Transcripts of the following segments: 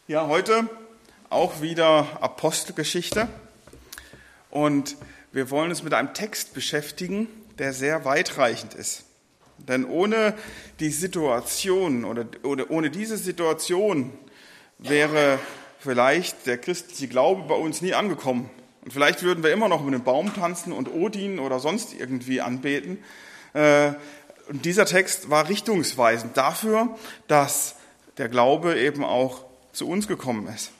Ja, heute auch wieder Apostelgeschichte und wir wollen uns mit einem Text beschäftigen, der sehr weitreichend ist. Denn ohne die Situation oder ohne diese Situation wäre vielleicht der christliche Glaube bei uns nie angekommen. Und vielleicht würden wir immer noch mit einem Baum tanzen und Odin oder sonst irgendwie anbeten. Und dieser Text war richtungsweisend dafür, dass der Glaube eben auch zu uns gekommen ist.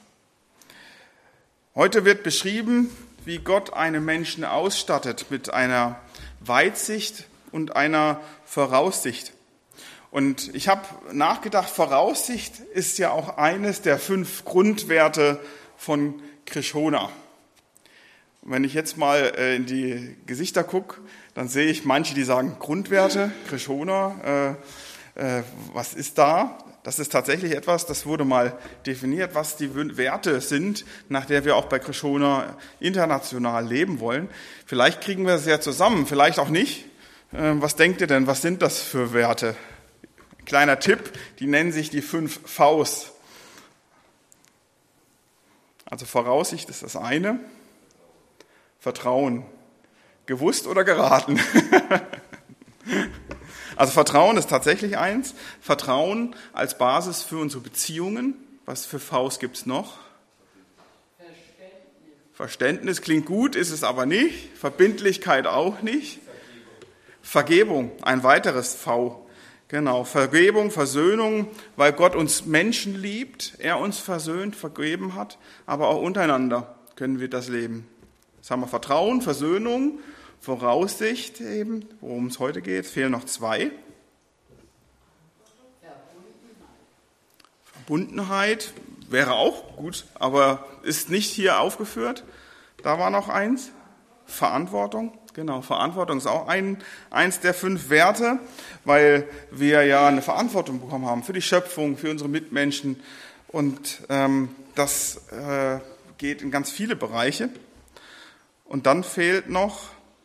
Heute wird beschrieben, wie Gott einen Menschen ausstattet mit einer Weitsicht und einer Voraussicht. Und ich habe nachgedacht, Voraussicht ist ja auch eines der 5 Grundwerte von Krishona. Und wenn ich jetzt mal in die Gesichter gucke, dann sehe ich manche, die sagen Grundwerte, Krishona, was ist da? Das ist tatsächlich etwas, das wurde mal definiert, was die Werte sind, nach der wir auch bei Krishona international leben wollen. Vielleicht kriegen wir es ja zusammen, vielleicht auch nicht. Was denkt ihr denn, was sind das für Werte? Kleiner Tipp, die nennen sich die 5 Vs. Also Voraussicht ist das eine. Vertrauen. Gewusst oder geraten? Also Vertrauen ist tatsächlich eins. Vertrauen als Basis für unsere Beziehungen. Was für Vs gibt es noch? Verständnis klingt gut, ist es aber nicht. Verbindlichkeit auch nicht. Vergebung, ein weiteres V. Genau, Vergebung, Versöhnung, weil Gott uns Menschen liebt, er uns versöhnt, vergeben hat, aber auch untereinander können wir das leben. Jetzt haben wir Vertrauen, Versöhnung, Voraussicht eben, worum es heute geht, fehlen noch 2. Verbundenheit wäre auch gut, aber ist nicht hier aufgeführt. Da war noch eins. Verantwortung, genau, Verantwortung ist auch eins der 5 Werte, weil wir ja eine Verantwortung bekommen haben für die Schöpfung, für unsere Mitmenschen und das geht in ganz viele Bereiche. Und dann fehlt noch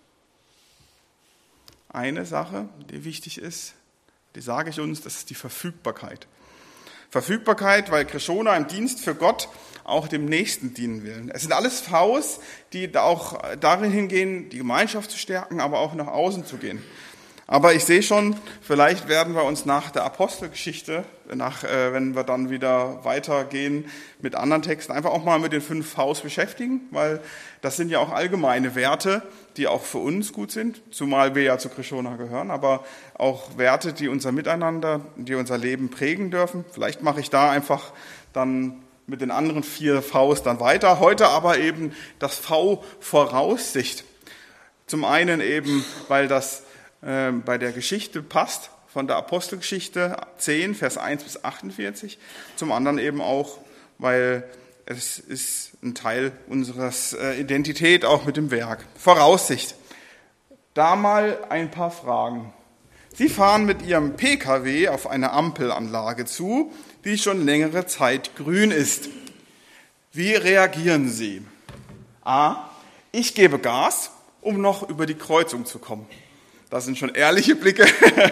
eine Sache, die wichtig ist, die sage ich uns, das ist die Verfügbarkeit. Verfügbarkeit, weil Krishona im Dienst für Gott auch dem Nächsten dienen will. Es sind alles Vs, die auch darin hingehen, die Gemeinschaft zu stärken, aber auch nach außen zu gehen. Aber ich sehe schon, vielleicht werden wir uns nach der Apostelgeschichte, wenn wir dann wieder weitergehen mit anderen Texten, einfach auch mal mit den 5 Vs beschäftigen, weil das sind ja auch allgemeine Werte, die auch für uns gut sind, zumal wir ja zu Krishona gehören, aber auch Werte, die unser Miteinander, die unser Leben prägen dürfen. Vielleicht mache ich da einfach dann mit den anderen 4 Vs dann weiter. Heute aber eben das V Voraussicht. Zum einen eben, weil das bei der Geschichte passt, von der Apostelgeschichte 10, Vers 1 bis 48. Zum anderen eben auch, weil es ist ein Teil unserer Identität, auch mit dem Werk. Voraussicht. Da mal ein paar Fragen. Sie fahren mit Ihrem Pkw auf eine Ampelanlage zu, die schon längere Zeit grün ist. Wie reagieren Sie? A. Ich gebe Gas, um noch über die Kreuzung zu kommen. Das sind schon ehrliche Blicke.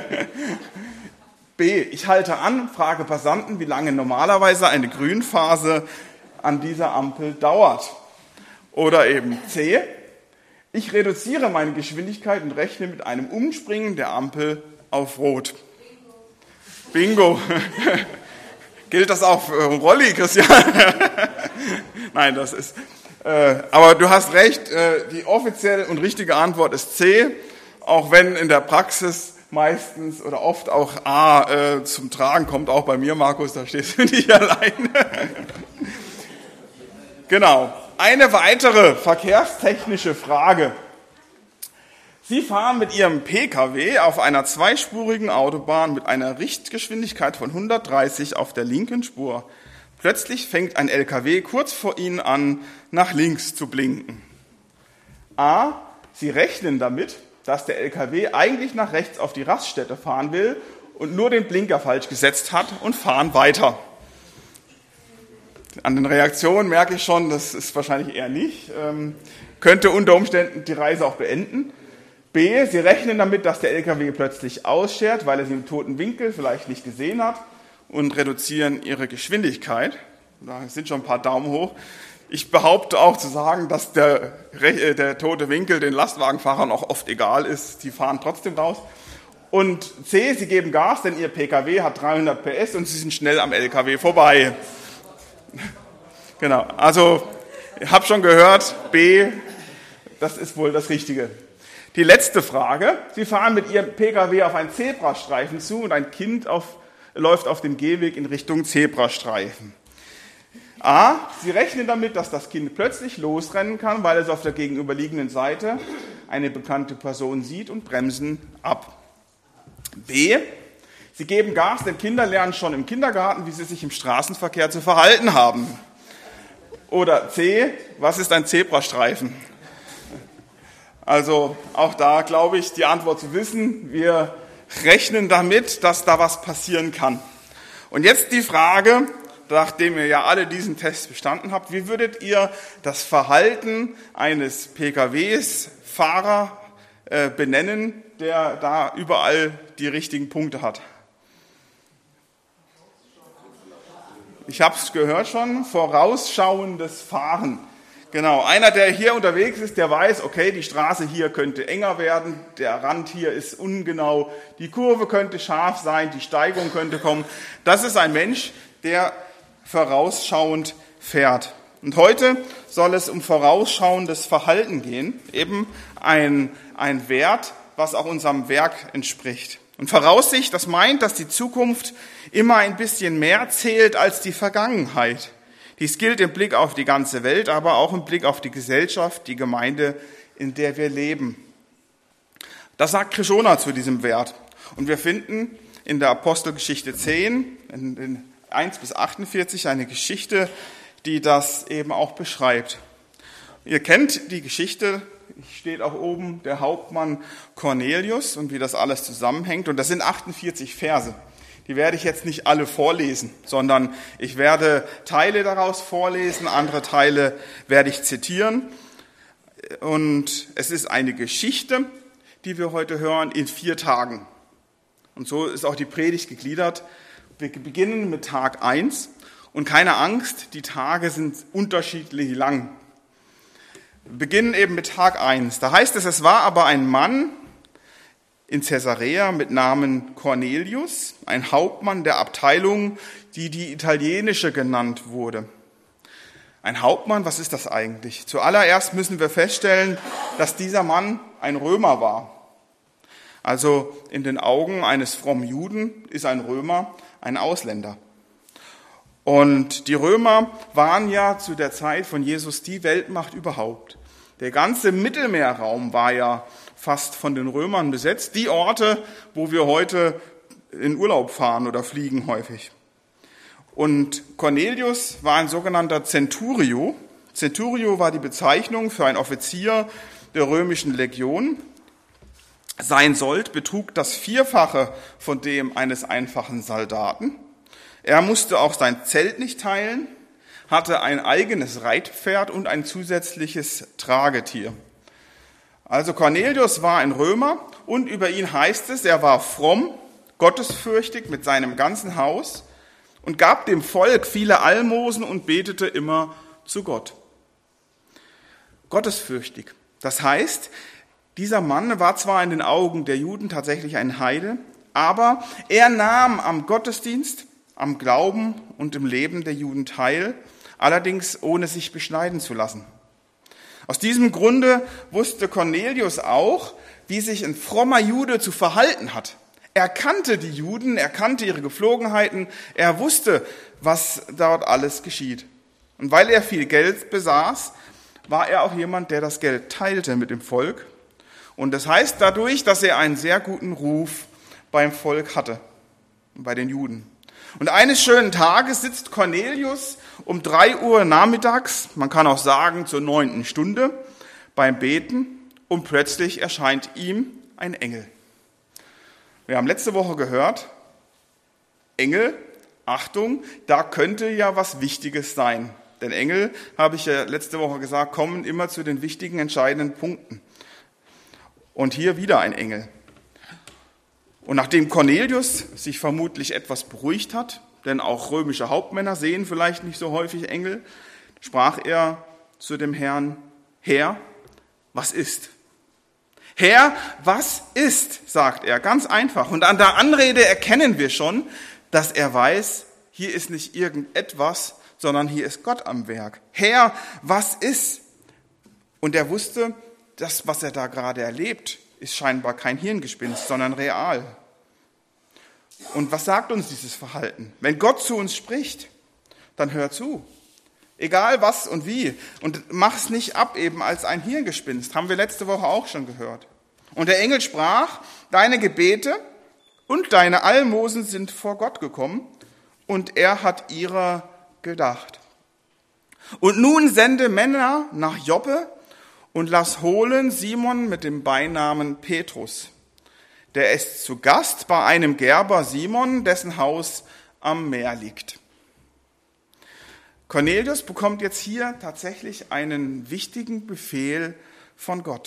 B. Ich halte an, frage Passanten, wie lange normalerweise eine Grünphase an dieser Ampel dauert. Oder eben C. Ich reduziere meine Geschwindigkeit und rechne mit einem Umspringen der Ampel auf Rot. Bingo. Gilt das auch für Rolli, Christian? Nein, das ist... aber du hast recht, die offizielle und richtige Antwort ist C. Auch wenn in der Praxis meistens oder oft auch A zum Tragen kommt, auch bei mir, Markus, da stehst du nicht alleine. Genau, eine weitere verkehrstechnische Frage. Sie fahren mit Ihrem Pkw auf einer 2-spurigen Autobahn mit einer Richtgeschwindigkeit von 130 auf der linken Spur. Plötzlich fängt ein LKW kurz vor Ihnen an, nach links zu blinken. A. Sie rechnen damit, dass der LKW eigentlich nach rechts auf die Raststätte fahren will und nur den Blinker falsch gesetzt hat und fahren weiter. An den Reaktionen merke ich schon, das ist wahrscheinlich eher nicht. Könnte unter Umständen die Reise auch beenden. B. Sie rechnen damit, dass der LKW plötzlich ausschert, weil er sie im toten Winkel vielleicht nicht gesehen hat und reduzieren ihre Geschwindigkeit. Da sind schon ein paar Daumen hoch. Ich behaupte auch zu sagen, dass der tote Winkel den Lastwagenfahrern auch oft egal ist. Die fahren trotzdem raus. Und C, sie geben Gas, denn ihr PKW hat 300 PS und sie sind schnell am LKW vorbei. Genau, also ich habe schon gehört, B, das ist wohl das Richtige. Die letzte Frage. Sie fahren mit Ihrem PKW auf einen Zebrastreifen zu und ein Kind läuft auf dem Gehweg in Richtung Zebrastreifen. A, Sie rechnen damit, dass das Kind plötzlich losrennen kann, weil es auf der gegenüberliegenden Seite eine bekannte Person sieht und bremsen ab. B, Sie geben Gas, denn Kinder lernen schon im Kindergarten, wie sie sich im Straßenverkehr zu verhalten haben. Oder C, was ist ein Zebrastreifen? Also auch da glaube ich, die Antwort zu wissen. Wir rechnen damit, dass da was passieren kann. Und jetzt die Frage, nachdem ihr ja alle diesen Test bestanden habt, wie würdet ihr das Verhalten eines PKWs-Fahrer benennen, der da überall die richtigen Punkte hat? Ich habe es gehört schon, vorausschauendes Fahren. Genau, einer, der hier unterwegs ist, der weiß, okay, die Straße hier könnte enger werden, der Rand hier ist ungenau, die Kurve könnte scharf sein, die Steigung könnte kommen. Das ist ein Mensch, der vorausschauend fährt. Und heute soll es um vorausschauendes Verhalten gehen, eben ein Wert, was auch unserem Werk entspricht. Und Voraussicht, das meint, dass die Zukunft immer ein bisschen mehr zählt als die Vergangenheit. Dies gilt im Blick auf die ganze Welt, aber auch im Blick auf die Gesellschaft, die Gemeinde, in der wir leben. Das sagt Krishona zu diesem Wert. Und wir finden in der Apostelgeschichte 10, in 1 bis 48, eine Geschichte, die das eben auch beschreibt. Ihr kennt die Geschichte, steht auch oben der Hauptmann Cornelius und wie das alles zusammenhängt. Und das sind 48 Verse. Die werde ich jetzt nicht alle vorlesen, sondern ich werde Teile daraus vorlesen, andere Teile werde ich zitieren. Und es ist eine Geschichte, die wir heute hören, in 4 Tagen. Und so ist auch die Predigt gegliedert. Wir beginnen mit Tag 1 und keine Angst, die Tage sind unterschiedlich lang. Wir beginnen eben mit Tag 1. Da heißt es, es war aber ein Mann in Caesarea mit Namen Cornelius, ein Hauptmann der Abteilung, die italienische genannt wurde. Ein Hauptmann, was ist das eigentlich? Zuallererst müssen wir feststellen, dass dieser Mann ein Römer war. Also in den Augen eines frommen Juden ist ein Römer ein Ausländer. Und die Römer waren ja zu der Zeit von Jesus die Weltmacht überhaupt. Der ganze Mittelmeerraum war ja fast von den Römern besetzt. Die Orte, wo wir heute in Urlaub fahren oder fliegen häufig. Und Cornelius war ein sogenannter Centurio. Centurio war die Bezeichnung für einen Offizier der römischen Legion. Sein Sold betrug das 4-fache von dem eines einfachen Soldaten. Er musste auch sein Zelt nicht teilen, hatte ein eigenes Reitpferd und ein zusätzliches Tragetier. Also Cornelius war ein Römer und über ihn heißt es, er war fromm, gottesfürchtig mit seinem ganzen Haus und gab dem Volk viele Almosen und betete immer zu Gott. Gottesfürchtig. Das heißt, dieser Mann war zwar in den Augen der Juden tatsächlich ein Heide, aber er nahm am Gottesdienst, am Glauben und im Leben der Juden teil, allerdings ohne sich beschneiden zu lassen. Aus diesem Grunde wusste Cornelius auch, wie sich ein frommer Jude zu verhalten hat. Er kannte die Juden, er kannte ihre Gepflogenheiten, er wusste, was dort alles geschieht. Und weil er viel Geld besaß, war er auch jemand, der das Geld teilte mit dem Volk. Und das heißt dadurch, dass er einen sehr guten Ruf beim Volk hatte, bei den Juden. Und eines schönen Tages sitzt Cornelius um 3 Uhr nachmittags, man kann auch sagen zur 9. Stunde, beim Beten und plötzlich erscheint ihm ein Engel. Wir haben letzte Woche gehört, Engel, Achtung, da könnte ja was Wichtiges sein. Denn Engel, habe ich ja letzte Woche gesagt, kommen immer zu den wichtigen, entscheidenden Punkten. Und hier wieder ein Engel. Und nachdem Cornelius sich vermutlich etwas beruhigt hat, denn auch römische Hauptmänner sehen vielleicht nicht so häufig Engel, sprach er zu dem Herrn: Herr, was ist? Herr, was ist, sagt er, ganz einfach. Und an der Anrede erkennen wir schon, dass er weiß, hier ist nicht irgendetwas, sondern hier ist Gott am Werk. Herr, was ist? Und er wusste, das, was er da gerade erlebt, ist scheinbar kein Hirngespinst, sondern real. Und was sagt uns dieses Verhalten? Wenn Gott zu uns spricht, dann hör zu. Egal was und wie. Und mach es nicht ab eben als ein Hirngespinst. Haben wir letzte Woche auch schon gehört. Und der Engel sprach: Deine Gebete und deine Almosen sind vor Gott gekommen, und er hat ihrer gedacht. Und nun sende Männer nach Joppe und lass holen Simon mit dem Beinamen Petrus. Der ist zu Gast bei einem Gerber Simon, dessen Haus am Meer liegt. Cornelius bekommt jetzt hier tatsächlich einen wichtigen Befehl von Gott.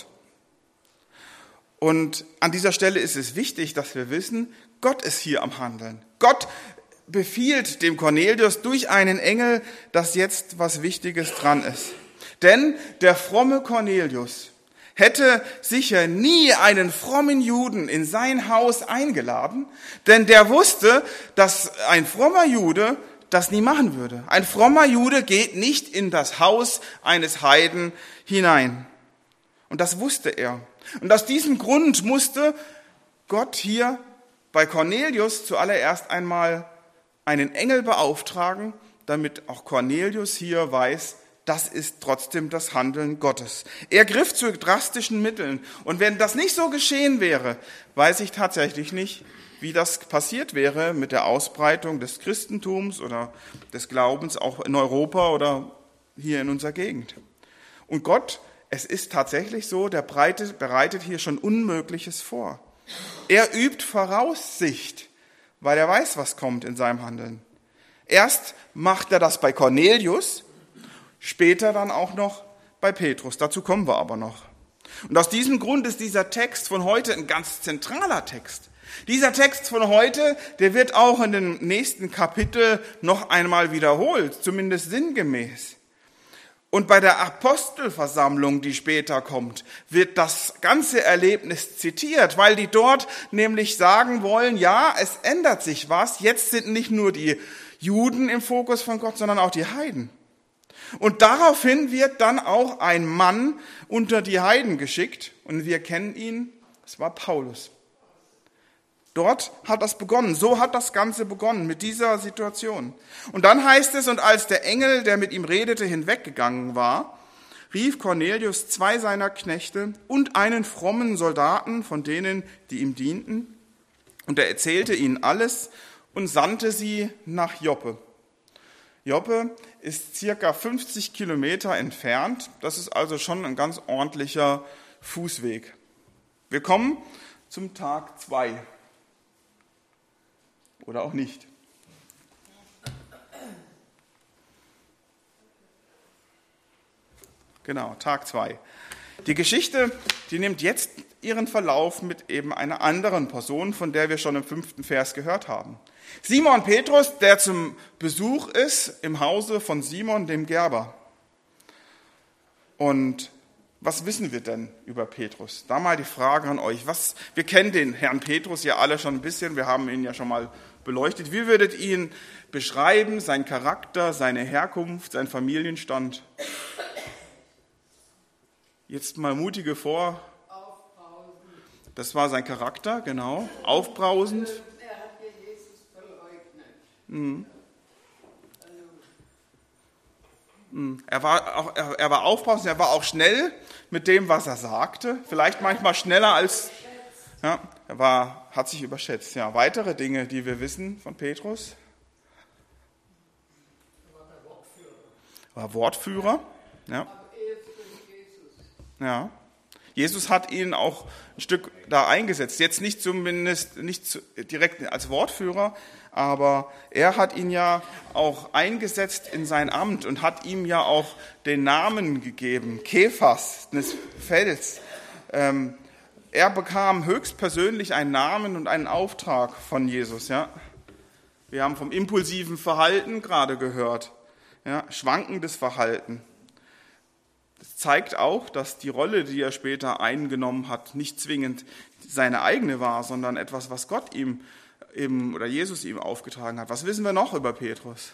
Und an dieser Stelle ist es wichtig, dass wir wissen, Gott ist hier am Handeln. Gott befiehlt dem Cornelius durch einen Engel, dass jetzt was Wichtiges dran ist. Denn der fromme Cornelius hätte sicher nie einen frommen Juden in sein Haus eingeladen, denn der wusste, dass ein frommer Jude das nie machen würde. Ein frommer Jude geht nicht in das Haus eines Heiden hinein. Und das wusste er. Und aus diesem Grund musste Gott hier bei Cornelius zuallererst einmal einen Engel beauftragen, damit auch Cornelius hier weiß, das ist trotzdem das Handeln Gottes. Er griff zu drastischen Mitteln. Und wenn das nicht so geschehen wäre, weiß ich tatsächlich nicht, wie das passiert wäre mit der Ausbreitung des Christentums oder des Glaubens auch in Europa oder hier in unserer Gegend. Und Gott, es ist tatsächlich so, der bereitet hier schon Unmögliches vor. Er übt Voraussicht, weil er weiß, was kommt in seinem Handeln. Erst macht er das bei Cornelius, später dann auch noch bei Petrus. Dazu kommen wir aber noch. Und aus diesem Grund ist dieser Text von heute ein ganz zentraler Text. Dieser Text von heute, der wird auch in dem nächsten Kapitel noch einmal wiederholt, zumindest sinngemäß. Und bei der Apostelversammlung, die später kommt, wird das ganze Erlebnis zitiert, weil die dort nämlich sagen wollen, ja, es ändert sich was. Jetzt sind nicht nur die Juden im Fokus von Gott, sondern auch die Heiden. Und daraufhin wird dann auch ein Mann unter die Heiden geschickt. Und wir kennen ihn, es war Paulus. Dort hat das begonnen. So hat das Ganze begonnen, mit dieser Situation. Und dann heißt es, und als der Engel, der mit ihm redete, hinweggegangen war, rief Cornelius 2 seiner Knechte und einen frommen Soldaten von denen, die ihm dienten. Und er erzählte ihnen alles und sandte sie nach Joppe. Joppe ist circa 50 Kilometer entfernt. Das ist also schon ein ganz ordentlicher Fußweg. Wir kommen zum Tag 2. Oder auch nicht. Genau, Tag 2. Die Geschichte, die nimmt jetzt ihren Verlauf mit eben einer anderen Person, von der wir schon im 5. Vers gehört haben. Simon Petrus, der zum Besuch ist im Hause von Simon dem Gerber. Und was wissen wir denn über Petrus? Da mal die Frage an euch. Wir kennen den Herrn Petrus ja alle schon ein bisschen, wir haben ihn ja schon mal beleuchtet. Wie würdet ihr ihn beschreiben, sein Charakter, seine Herkunft, sein Familienstand? Jetzt mal mutige vor. Aufbrausend. Das war sein Charakter, genau. Aufbrausend. Er hat ja Jesus verleugnet. Mhm. Er war aufbrausend, er war auch schnell mit dem, was er sagte. Vielleicht manchmal schneller als... Ja, hat sich überschätzt. Ja, weitere Dinge, die wir wissen von Petrus. Er war Wortführer. Ja. Ja. Jesus hat ihn auch ein Stück da eingesetzt. Jetzt nicht direkt als Wortführer, aber er hat ihn ja auch eingesetzt in sein Amt und hat ihm ja auch den Namen gegeben, Kephas, des Fels. Er bekam höchstpersönlich einen Namen und einen Auftrag von Jesus. Ja. Wir haben vom impulsiven Verhalten gerade gehört. Ja, schwankendes Verhalten. Das zeigt auch, dass die Rolle, die er später eingenommen hat, nicht zwingend seine eigene war, sondern etwas, was Gott ihm oder Jesus ihm aufgetragen hat. Was wissen wir noch über Petrus?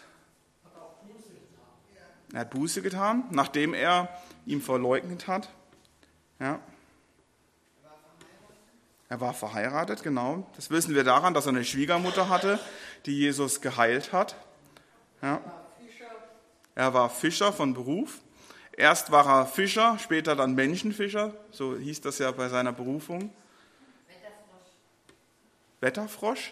Er hat Buße getan, nachdem er ihn verleugnet hat. Ja. Er war verheiratet, genau. Das wissen wir daran, dass er eine Schwiegermutter hatte, die Jesus geheilt hat. Ja. Er war Fischer von Beruf. Erst war er Fischer, später dann Menschenfischer. So hieß das ja bei seiner Berufung. Wetterfrosch?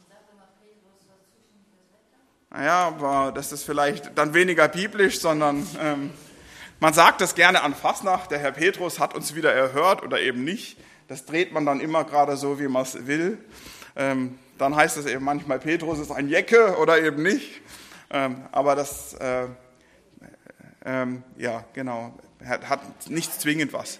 Naja, aber das ist vielleicht dann weniger biblisch, sondern man sagt das gerne an Fasnacht. Der Herr Petrus hat uns wieder erhört oder eben nicht. Das dreht man dann immer gerade so, wie man es will. Dann heißt es eben manchmal, Petrus ist ein Jecke oder eben nicht. Aber das, ja, genau, hat nicht zwingend was.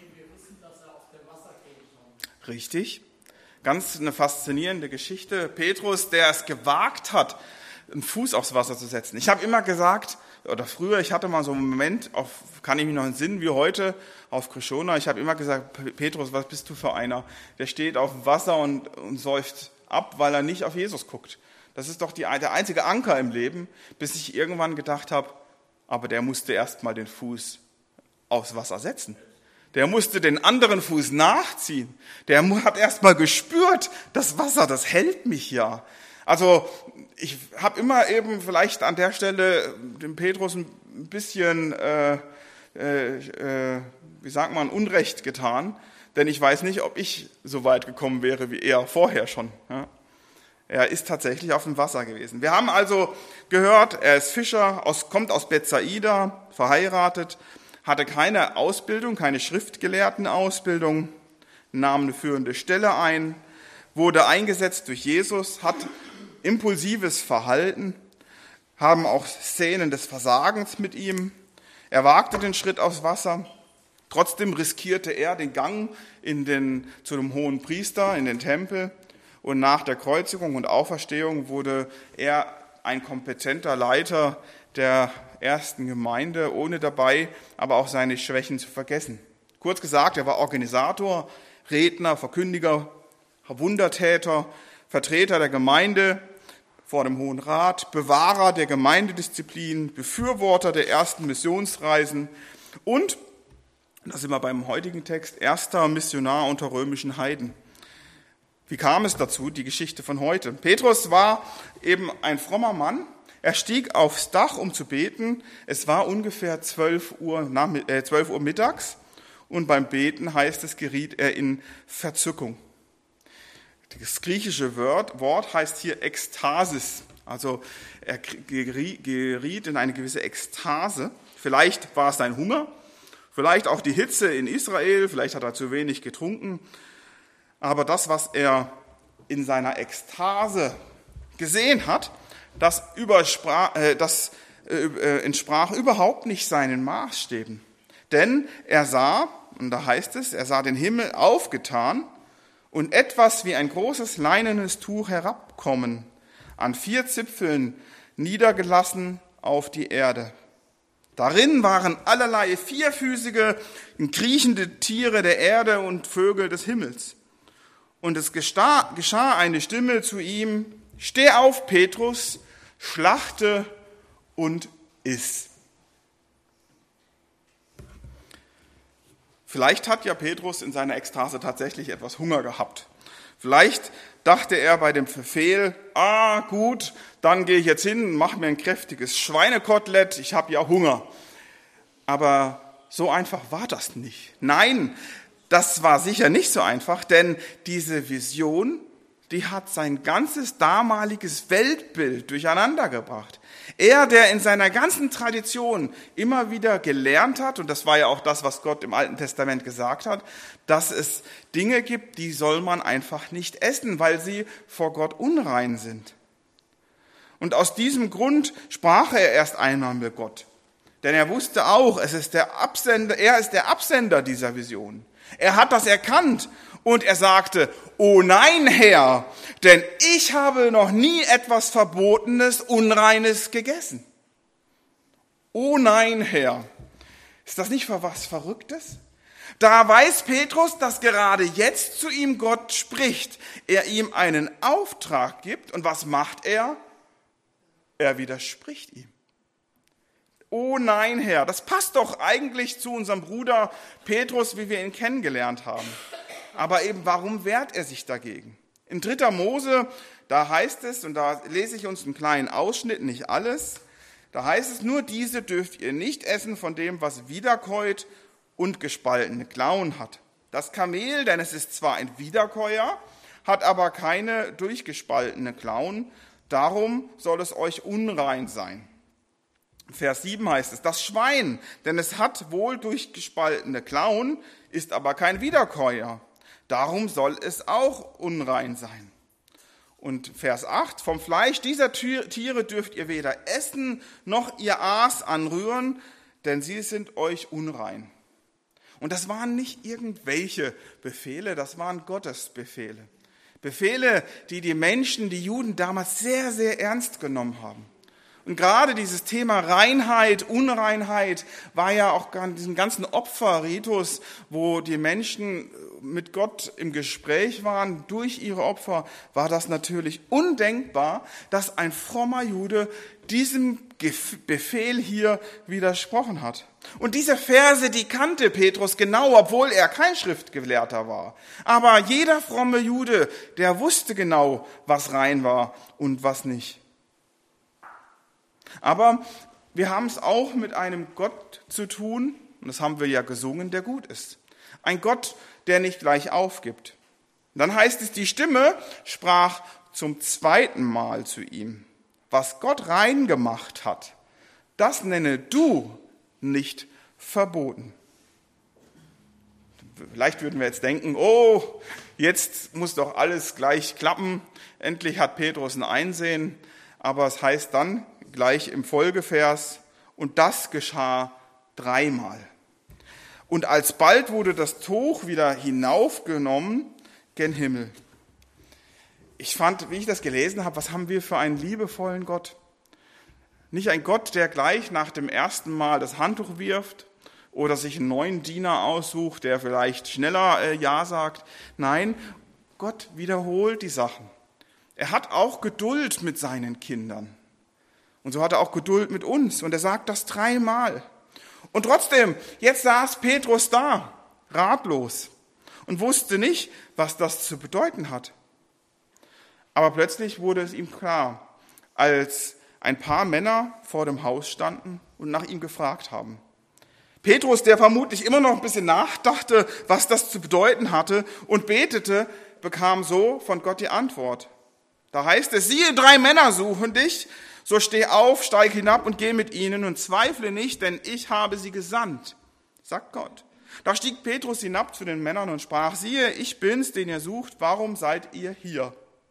Richtig. Ganz eine faszinierende Geschichte. Petrus, der es gewagt hat, einen Fuß aufs Wasser zu setzen. Ich habe immer gesagt, oder früher, ich hatte mal so einen Moment, kann ich mich noch entsinnen, wie heute auf Krishona, ich habe immer gesagt, Petrus, was bist du für einer? Der steht auf dem Wasser und säuft ab, weil er nicht auf Jesus guckt. Das ist doch der einzige Anker im Leben, bis ich irgendwann gedacht habe, aber der musste erst mal den Fuß aufs Wasser setzen. Der musste den anderen Fuß nachziehen. Der hat erst mal gespürt, das Wasser, das hält mich ja. Also ich habe immer eben vielleicht an der Stelle dem Petrus ein bisschen, wie sagt man, Unrecht getan, denn ich weiß nicht, ob ich so weit gekommen wäre wie er vorher schon. Ja. Er ist tatsächlich auf dem Wasser gewesen. Wir haben also gehört, er ist Fischer, kommt aus Bethsaida, verheiratet, hatte keine Ausbildung, keine Schriftgelehrtenausbildung, nahm eine führende Stelle ein, wurde eingesetzt durch Jesus, hat impulsives Verhalten, haben auch Szenen des Versagens mit ihm. Er wagte den Schritt aufs Wasser. Trotzdem riskierte er den Gang zu dem hohen Priester in den Tempel. Und nach der Kreuzigung und Auferstehung wurde er ein kompetenter Leiter der ersten Gemeinde, ohne dabei aber auch seine Schwächen zu vergessen. Kurz gesagt, er war Organisator, Redner, Verkündiger, Wundertäter, Vertreter der Gemeinde vor dem Hohen Rat, Bewahrer der Gemeindedisziplin, Befürworter der ersten Missionsreisen und, da sind wir beim heutigen Text, erster Missionar unter römischen Heiden. Wie kam es dazu, die Geschichte von heute? Petrus war eben ein frommer Mann. Er stieg aufs Dach, um zu beten. Es war ungefähr 12 Uhr mittags und beim Beten, heißt es, geriet er in Verzückung. Das griechische Wort heißt hier Ekstasis. Also er geriet in eine gewisse Ekstase. Vielleicht war es sein Hunger, vielleicht auch die Hitze in Israel, vielleicht hat er zu wenig getrunken. Aber das, was er in seiner Ekstase gesehen hat, das entsprach überhaupt nicht seinen Maßstäben. Denn er sah, und da heißt es, er sah den Himmel aufgetan und etwas wie ein großes leinenes Tuch herabkommen, an 4 Zipfeln niedergelassen auf die Erde. Darin waren allerlei vierfüßige, kriechende Tiere der Erde und Vögel des Himmels. Und es geschah eine Stimme zu ihm: Steh auf, Petrus, schlachte und iss. Vielleicht hat ja Petrus in seiner Ekstase tatsächlich etwas Hunger gehabt. Vielleicht dachte er bei dem Befehl, gut, dann gehe ich jetzt hin und mache mir ein kräftiges Schweinekotelett, ich habe ja Hunger. Aber so einfach war das nicht. Nein, das war sicher nicht so einfach, denn diese Vision, die hat sein ganzes damaliges Weltbild durcheinander gebracht. Er, der in seiner ganzen Tradition immer wieder gelernt hat, und das war ja auch das, was Gott im Alten Testament gesagt hat, dass es Dinge gibt, die soll man einfach nicht essen, weil sie vor Gott unrein sind. Und aus diesem Grund sprach er erst einmal mit Gott. Denn er wusste auch, er ist der Absender dieser Vision. Er hat das erkannt und er sagte, oh nein, Herr, denn ich habe noch nie etwas Verbotenes, Unreines gegessen. Oh nein, Herr. Ist das nicht was Verrücktes? Da weiß Petrus, dass gerade jetzt zu ihm Gott spricht, er ihm einen Auftrag gibt. Und was macht er? Er widerspricht ihm. Oh nein, Herr, das passt doch eigentlich zu unserem Bruder Petrus, wie wir ihn kennengelernt haben. Aber eben, warum wehrt er sich dagegen? In 3. Mose, da heißt es, und da lese ich uns einen kleinen Ausschnitt, nicht alles, da heißt es, nur diese dürft ihr nicht essen von dem, was wiederkäut und gespaltene Klauen hat. Das Kamel, denn es ist zwar ein Wiederkäuer, hat aber keine durchgespaltene Klauen, darum soll es euch unrein sein. Vers 7 heißt es, das Schwein, denn es hat wohl durchgespaltene Klauen, ist aber kein Wiederkäuer, darum soll es auch unrein sein. Und Vers 8, vom Fleisch dieser Tiere dürft ihr weder essen, noch ihr Aas anrühren, denn sie sind euch unrein. Und das waren nicht irgendwelche Befehle, das waren Gottes Befehle. Befehle, die die Menschen, die Juden damals sehr, sehr ernst genommen haben. Und gerade dieses Thema Reinheit, Unreinheit war ja auch in diesem ganzen Opferritus, wo die Menschen mit Gott im Gespräch waren, durch ihre Opfer, war das natürlich undenkbar, dass ein frommer Jude diesem Befehl hier widersprochen hat. Und diese Verse, die kannte Petrus genau, obwohl er kein Schriftgelehrter war. Aber jeder fromme Jude, der wusste genau, was rein war und was nicht. Aber wir haben es auch mit einem Gott zu tun, und das haben wir ja gesungen, der gut ist. Ein Gott, der nicht gleich aufgibt. Und dann heißt es, die Stimme sprach zum 2. Mal zu ihm. Was Gott rein gemacht hat, das nenne du nicht verboten. Vielleicht würden wir jetzt denken, oh, jetzt muss doch alles gleich klappen. Endlich hat Petrus ein Einsehen. Aber es heißt dann gleich im Folgevers, und das geschah 3-mal. Und alsbald wurde das Tuch wieder hinaufgenommen gen Himmel. Ich fand, wie ich das gelesen habe, was haben wir für einen liebevollen Gott? Nicht ein Gott, der gleich nach dem ersten Mal das Handtuch wirft oder sich einen neuen Diener aussucht, der vielleicht schneller Ja sagt. Nein, Gott wiederholt die Sachen. Er hat auch Geduld mit seinen Kindern. Und so hat er auch Geduld mit uns. Und er sagt das 3-mal. Und trotzdem, jetzt saß Petrus da, ratlos, und wusste nicht, was das zu bedeuten hat. Aber plötzlich wurde es ihm klar, als ein paar Männer vor dem Haus standen und nach ihm gefragt haben. Petrus, der vermutlich immer noch ein bisschen nachdachte, was das zu bedeuten hatte, und betete, bekam so von Gott die Antwort. Da heißt es, siehe, 3 Männer suchen dich, so steh auf, steig hinab und geh mit ihnen und zweifle nicht, denn ich habe sie gesandt, sagt Gott. Da stieg Petrus hinab zu den Männern und sprach, siehe, ich bin's, den ihr sucht, warum seid ihr hier?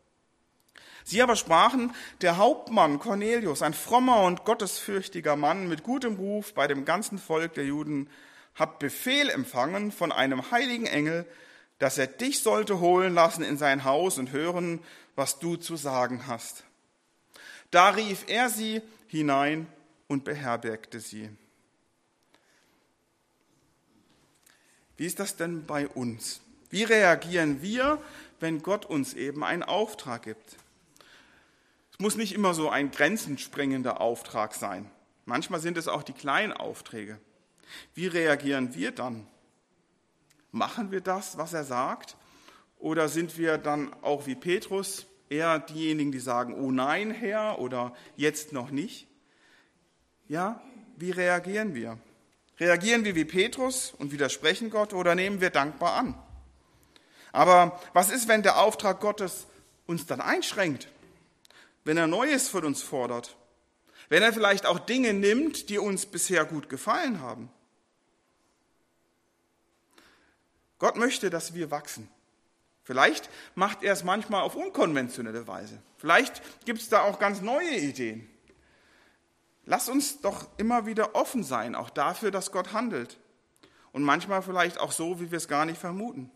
Sie aber sprachen, der Hauptmann Cornelius, ein frommer und gottesfürchtiger Mann mit gutem Ruf bei dem ganzen Volk der Juden, hat Befehl empfangen von einem heiligen Engel, dass er dich sollte holen lassen in sein Haus und hören, was du zu sagen hast. Da rief er sie hinein und beherbergte sie. Wie ist das denn bei uns? Wie reagieren wir, wenn Gott uns eben einen Auftrag gibt? Es muss nicht immer so ein grenzensprengender Auftrag sein. Manchmal sind es auch die kleinen Aufträge. Wie reagieren wir dann? Machen wir das, was er sagt? Oder sind wir dann auch wie Petrus eher diejenigen, die sagen, oh nein, Herr, oder jetzt noch nicht? Ja, wie reagieren wir? Reagieren wir wie Petrus und widersprechen Gott oder nehmen wir dankbar an? Aber was ist, wenn der Auftrag Gottes uns dann einschränkt? Wenn er Neues von uns fordert? Wenn er vielleicht auch Dinge nimmt, die uns bisher gut gefallen haben? Gott möchte, dass wir wachsen. Vielleicht macht er es manchmal auf unkonventionelle Weise. Vielleicht gibt es da auch ganz neue Ideen. Lass uns doch immer wieder offen sein, auch dafür, dass Gott handelt. Und manchmal vielleicht auch so, wie wir es gar nicht vermuten.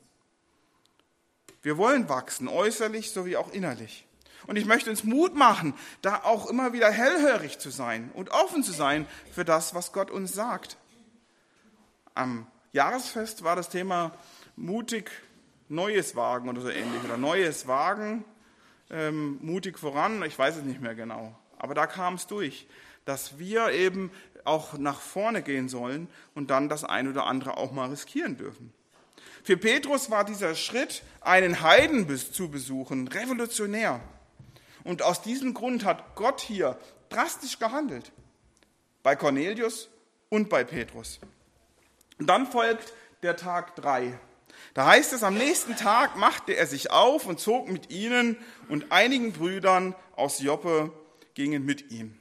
Wir wollen wachsen, äußerlich sowie auch innerlich. Und ich möchte uns Mut machen, da auch immer wieder hellhörig zu sein und offen zu sein für das, was Gott uns sagt. Am Jahresfest war das Thema mutig Neues wagen oder so ähnlich. Oder Neues wagen, mutig voran, ich weiß es nicht mehr genau. Aber da kam es durch, dass wir eben auch nach vorne gehen sollen und dann das ein oder andere auch mal riskieren dürfen. Für Petrus war dieser Schritt, einen Heiden zu besuchen, revolutionär. Und aus diesem Grund hat Gott hier drastisch gehandelt. Bei Cornelius und bei Petrus. Und dann folgt der Tag 3. Da heißt es, am nächsten Tag machte er sich auf und zog mit ihnen und einigen Brüdern aus Joppe gingen mit ihm.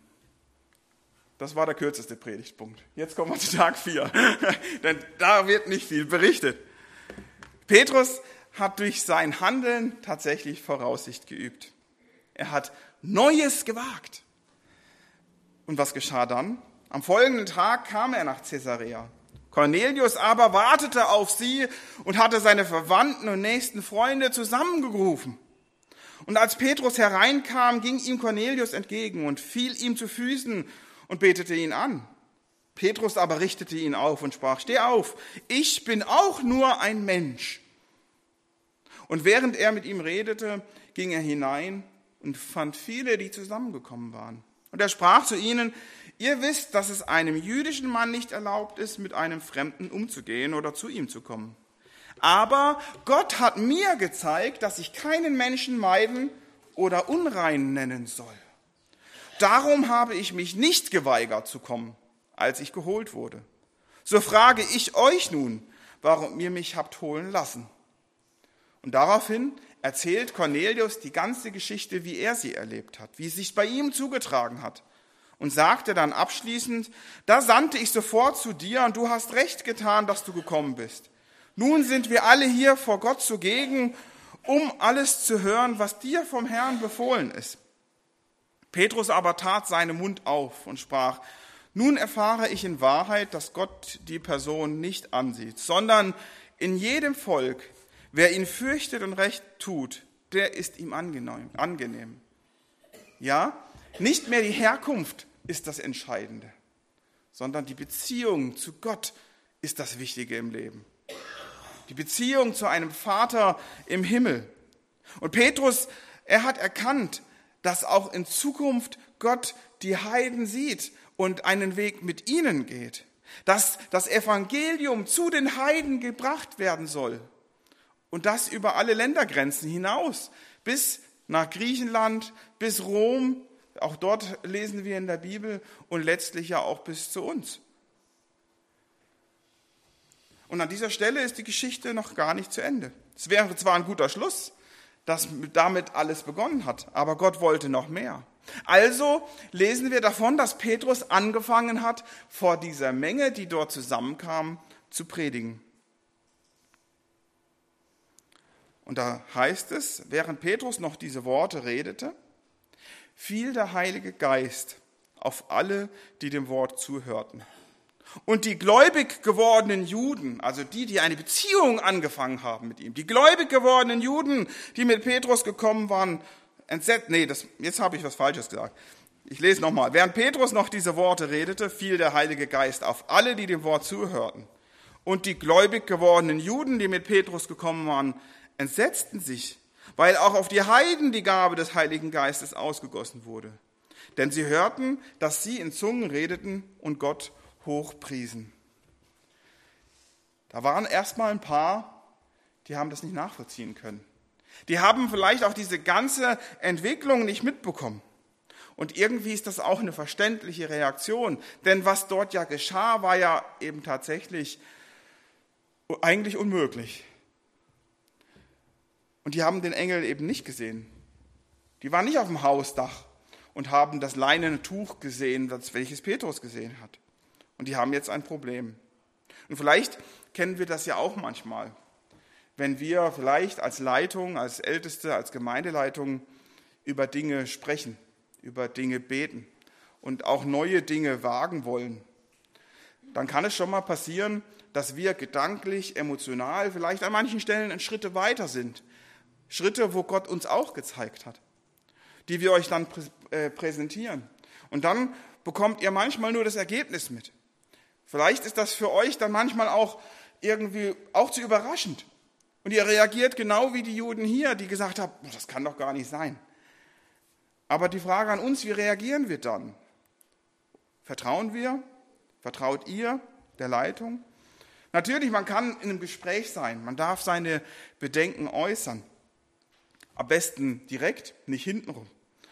Das war der kürzeste Predigtpunkt. Jetzt kommen wir zu Tag 4, denn da wird nicht viel berichtet. Petrus hat durch sein Handeln tatsächlich Voraussicht geübt. Er hat Neues gewagt. Und was geschah dann? Am folgenden Tag kam er nach Caesarea. Cornelius aber wartete auf sie und hatte seine Verwandten und nächsten Freunde zusammengerufen. Und als Petrus hereinkam, ging ihm Cornelius entgegen und fiel ihm zu Füßen und betete ihn an. Petrus aber richtete ihn auf und sprach, steh auf, ich bin auch nur ein Mensch. Und während er mit ihm redete, ging er hinein und fand viele, die zusammengekommen waren. Und er sprach zu ihnen, ihr wisst, dass es einem jüdischen Mann nicht erlaubt ist, mit einem Fremden umzugehen oder zu ihm zu kommen. Aber Gott hat mir gezeigt, dass ich keinen Menschen meiden oder unrein nennen soll. Darum habe ich mich nicht geweigert zu kommen, als ich geholt wurde. So frage ich euch nun, warum ihr mich habt holen lassen. Und daraufhin erzählt Cornelius die ganze Geschichte, wie er sie erlebt hat, wie es sich bei ihm zugetragen hat. Und sagte dann abschließend, da sandte ich sofort zu dir und du hast recht getan, dass du gekommen bist. Nun sind wir alle hier vor Gott zugegen, um alles zu hören, was dir vom Herrn befohlen ist. Petrus aber tat seinen Mund auf und sprach, nun erfahre ich in Wahrheit, dass Gott die Person nicht ansieht, sondern in jedem Volk, wer ihn fürchtet und recht tut, der ist ihm angenehm. Ja, nicht mehr die Herkunft ist das Entscheidende, sondern die Beziehung zu Gott ist das Wichtige im Leben. Die Beziehung zu einem Vater im Himmel. Und Petrus, er hat erkannt, dass auch in Zukunft Gott die Heiden sieht und einen Weg mit ihnen geht. Dass das Evangelium zu den Heiden gebracht werden soll. Und das über alle Ländergrenzen hinaus, bis nach Griechenland, bis Rom, auch dort lesen wir in der Bibel, und letztlich ja auch bis zu uns. Und an dieser Stelle ist die Geschichte noch gar nicht zu Ende. Es wäre zwar ein guter Schluss, dass damit alles begonnen hat, aber Gott wollte noch mehr. Also lesen wir davon, dass Petrus angefangen hat, vor dieser Menge, die dort zusammenkam, zu predigen. Und da heißt es, während Petrus noch diese Worte redete, fiel der Heilige Geist auf alle, die dem Wort zuhörten. Und die gläubig gewordenen Juden, also die eine Beziehung angefangen haben mit ihm, die gläubig gewordenen Juden, die mit Petrus gekommen waren, jetzt habe ich was Falsches gesagt. Ich lese nochmal. Während Petrus noch diese Worte redete, fiel der Heilige Geist auf alle, die dem Wort zuhörten. Und die gläubig gewordenen Juden, die mit Petrus gekommen waren, entsetzten sich, weil auch auf die Heiden die Gabe des Heiligen Geistes ausgegossen wurde. Denn sie hörten, dass sie in Zungen redeten und Gott hochpriesen. Da waren erstmal ein paar, die haben das nicht nachvollziehen können. Die haben vielleicht auch diese ganze Entwicklung nicht mitbekommen. Und irgendwie ist das auch eine verständliche Reaktion. Denn was dort ja geschah, war ja eben tatsächlich eigentlich unmöglich. Und die haben den Engel eben nicht gesehen. Die waren nicht auf dem Hausdach und haben das leinene Tuch gesehen, welches Petrus gesehen hat. Und die haben jetzt ein Problem. Und vielleicht kennen wir das ja auch manchmal, wenn wir vielleicht als Leitung, als Älteste, als Gemeindeleitung über Dinge sprechen, über Dinge beten und auch neue Dinge wagen wollen, dann kann es schon mal passieren, dass wir gedanklich, emotional vielleicht an manchen Stellen Schritte weiter sind. Schritte, wo Gott uns auch gezeigt hat, die wir euch dann präsentieren. Und dann bekommt ihr manchmal nur das Ergebnis mit. Vielleicht ist das für euch dann manchmal auch irgendwie auch zu überraschend. Und ihr reagiert genau wie die Juden hier, die gesagt haben, das kann doch gar nicht sein. Aber die Frage an uns, wie reagieren wir dann? Vertrauen wir? Vertraut ihr der Leitung? Natürlich, man kann in einem Gespräch sein, man darf seine Bedenken äußern. Am besten direkt, nicht hintenrum.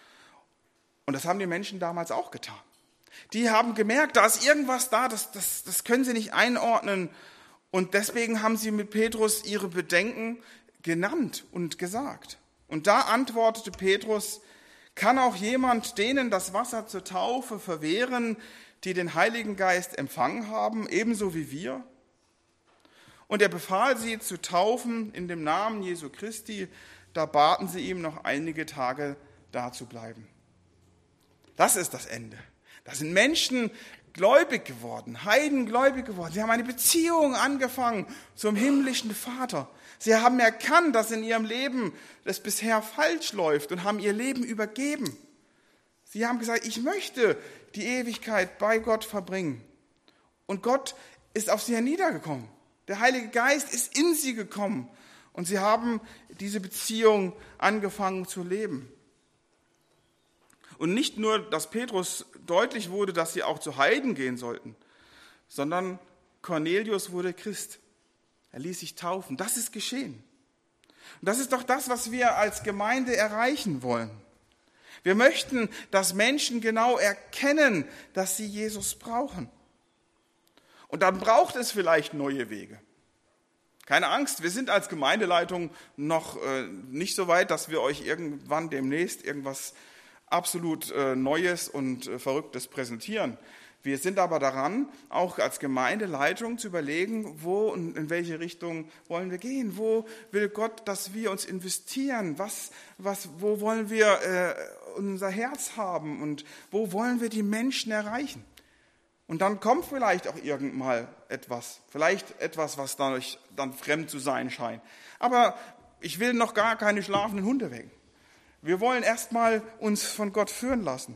Und das haben die Menschen damals auch getan. Die haben gemerkt, da ist irgendwas da, das können sie nicht einordnen. Und deswegen haben sie mit Petrus ihre Bedenken genannt und gesagt. Und da antwortete Petrus, kann auch jemand denen das Wasser zur Taufe verwehren, die den Heiligen Geist empfangen haben, ebenso wie wir? Und er befahl sie zu taufen in dem Namen Jesu Christi. Da baten sie ihm, noch einige Tage da zu bleiben. Das ist das Ende. Da sind Menschen gläubig geworden, Heiden gläubig geworden. Sie haben eine Beziehung angefangen zum himmlischen Vater. Sie haben erkannt, dass in ihrem Leben das bisher falsch läuft und haben ihr Leben übergeben. Sie haben gesagt, ich möchte die Ewigkeit bei Gott verbringen. Und Gott ist auf sie herniedergekommen. Der Heilige Geist ist in sie gekommen. Und sie haben diese Beziehung angefangen zu leben. Und nicht nur, dass Petrus deutlich wurde, dass sie auch zu Heiden gehen sollten, sondern Cornelius wurde Christ. Er ließ sich taufen. Das ist geschehen. Und das ist doch das, was wir als Gemeinde erreichen wollen. Wir möchten, dass Menschen genau erkennen, dass sie Jesus brauchen. Und dann braucht es vielleicht neue Wege. Keine Angst, wir sind als Gemeindeleitung noch nicht so weit, dass wir euch irgendwann demnächst irgendwas absolut Neues und Verrücktes präsentieren. Wir sind aber daran, auch als Gemeindeleitung zu überlegen, wo und in welche Richtung wollen wir gehen? Wo will Gott, dass wir uns investieren? Wo wollen wir unser Herz haben? Und wo wollen wir die Menschen erreichen? Und dann kommt vielleicht auch irgendwann mal etwas, vielleicht etwas, was dadurch dann fremd zu sein scheint. Aber ich will noch gar keine schlafenden Hunde wecken. Wir wollen erstmal uns von Gott führen lassen.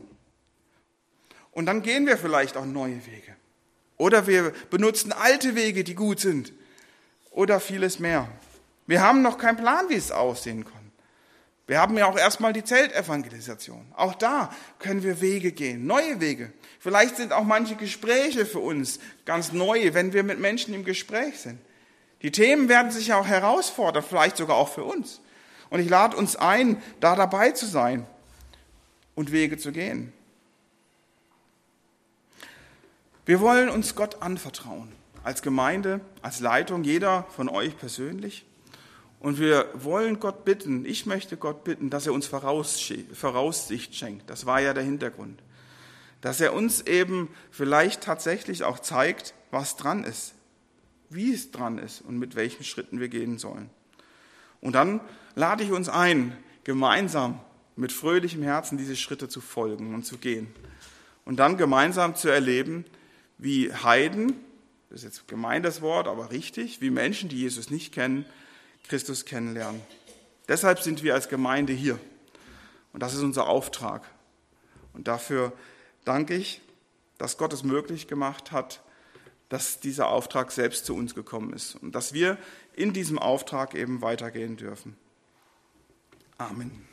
Und dann gehen wir vielleicht auch neue Wege. Oder wir benutzen alte Wege, die gut sind. Oder vieles mehr. Wir haben noch keinen Plan, wie es aussehen kann. Wir haben ja auch erstmal die Zeltevangelisation. Auch da können wir Wege gehen, neue Wege. Vielleicht sind auch manche Gespräche für uns ganz neu, wenn wir mit Menschen im Gespräch sind. Die Themen werden sich ja auch herausfordern, vielleicht sogar auch für uns. Und ich lade uns ein, da dabei zu sein und Wege zu gehen. Wir wollen uns Gott anvertrauen, als Gemeinde, als Leitung, jeder von euch persönlich. Und wir wollen Gott bitten, ich möchte Gott bitten, dass er uns Voraussicht schenkt. Das war ja der Hintergrund. Dass er uns eben vielleicht tatsächlich auch zeigt, was dran ist, wie es dran ist und mit welchen Schritten wir gehen sollen. Und dann lade ich uns ein, gemeinsam mit fröhlichem Herzen diese Schritte zu folgen und zu gehen. Und dann gemeinsam zu erleben, wie Heiden, das ist jetzt gemein Wort, aber richtig, wie Menschen, die Jesus nicht kennen, Christus kennenlernen. Deshalb sind wir als Gemeinde hier. Und das ist unser Auftrag. Und dafür danke ich, dass Gott es möglich gemacht hat, dass dieser Auftrag selbst zu uns gekommen ist. Und dass wir in diesem Auftrag eben weitergehen dürfen. Amen.